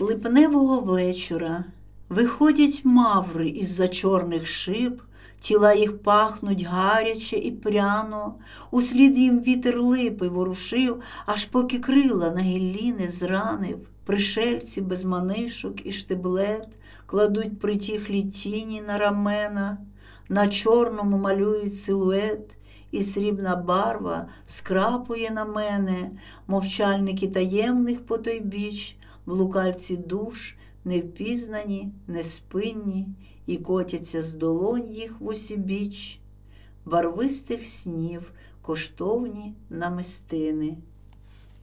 Липневого вечора виходять маври із-за чорних шиб, тіла їх пахнуть гаряче і пряно, услід їм вітер липи ворушив, аж поки крила на гіллі не зранив. Пришельці без манишок і штиблет кладуть притихлі тіні на рамена, на чорному малюють силует, і срібна барва скрапує на мене, мовчальники таємних по той біч, блукальці душ, невпізнані, неспинні, і котяться з долонь їх в усібіч, барвистих снів коштовні намистини.